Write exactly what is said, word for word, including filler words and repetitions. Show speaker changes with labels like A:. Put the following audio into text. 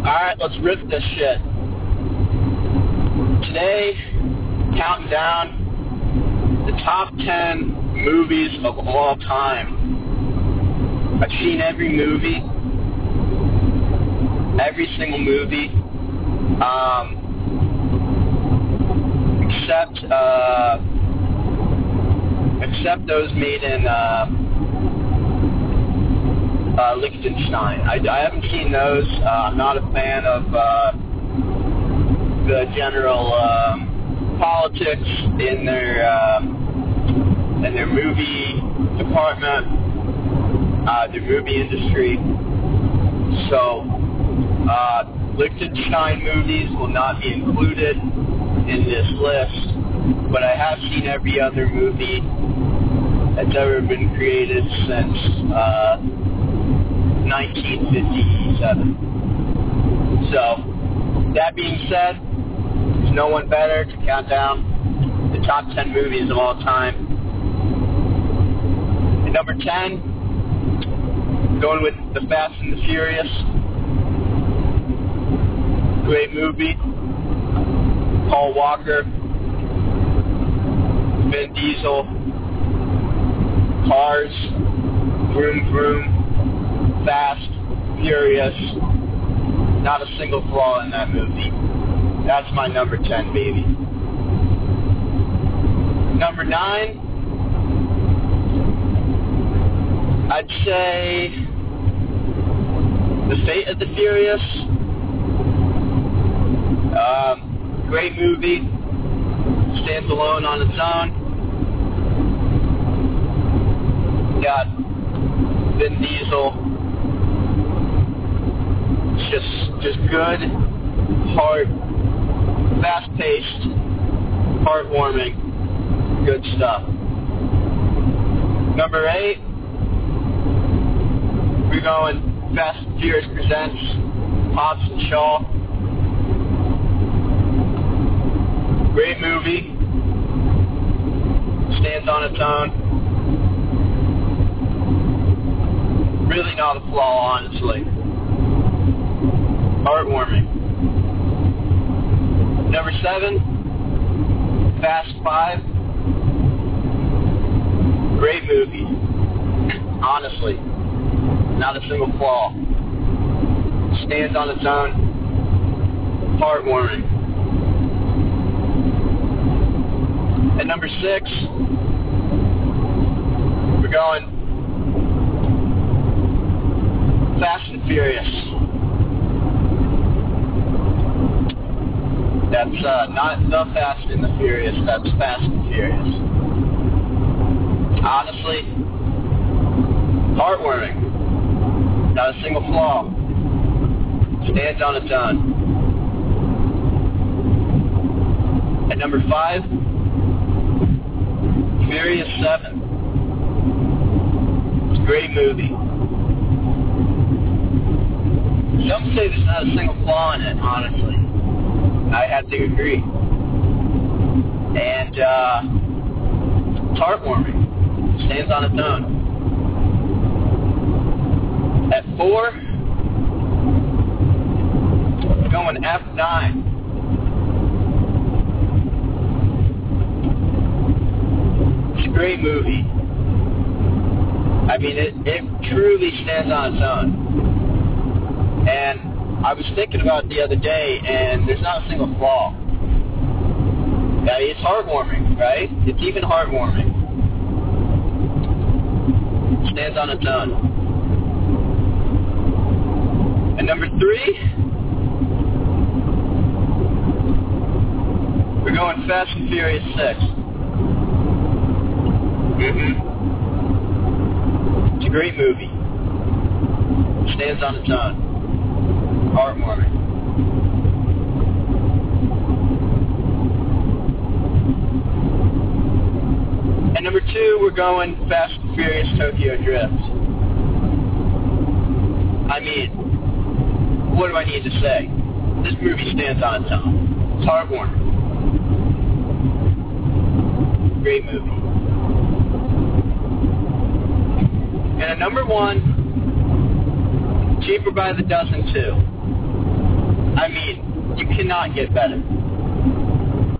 A: Alright, let's rip this shit. Today, counting down the top ten movies of all time. I've seen every movie. Every single movie. Um, except, uh, except those made in, uh, Uh, Liechtenstein. I, I haven't seen those. Uh, I'm not a fan of uh, the general um, politics in their um, in their movie department, uh, their movie industry. So, uh, Liechtenstein movies will not be included in this list. But I have seen every other movie that's ever been created since Uh, nineteen fifty-seven. So, that being said, there's no one better to count down the top ten movies of all time. At number ten, going with The Fast and the Furious. Great movie. Paul Walker, Vin Diesel, cars, vroom vroom. Fast, furious, not a single flaw in that movie. That's my number ten, baby. Number nine, I'd say The Fate of the Furious. Um, great movie, stands alone on its own. Got Vin Diesel. Just, just good, heart, fast-paced, heartwarming, good stuff. Number eight, we're going Fast and Furious presents Hobbs and Shaw. Great movie, stands on its own. Really not a flaw, honestly. Heartwarming. Number seven, Fast Five. Great movie. Honestly, not a single flaw. Stands on its own. Heartwarming. At number six, we're going Fast and Furious. That's uh, not The Fast and the Furious, that's Fast and Furious. Honestly, heartwarming. Not a single flaw. Stands on its own. At number five, Furious seven. It's a great movie. Some say there's not a single flaw in it, honestly. I have to agree. And, uh, it's heartwarming. Stands on its own. At four, we're going F nine. It's a great movie. I mean, it, it truly stands on its own. And I was thinking about it the other day, and there's not a single flaw. Yeah, it's heartwarming, right? It's even heartwarming. Stands on its own. And number three, we're going Fast and Furious six. Mm-hmm. It's a great movie. Stands on its own. Heartwarming. And number two, we're going Fast and Furious Tokyo Drift. I mean, what do I need to say? This movie stands on its own. It's heartwarming. Great movie. And at number one, Cheaper by the Dozen two. I mean, you cannot get better.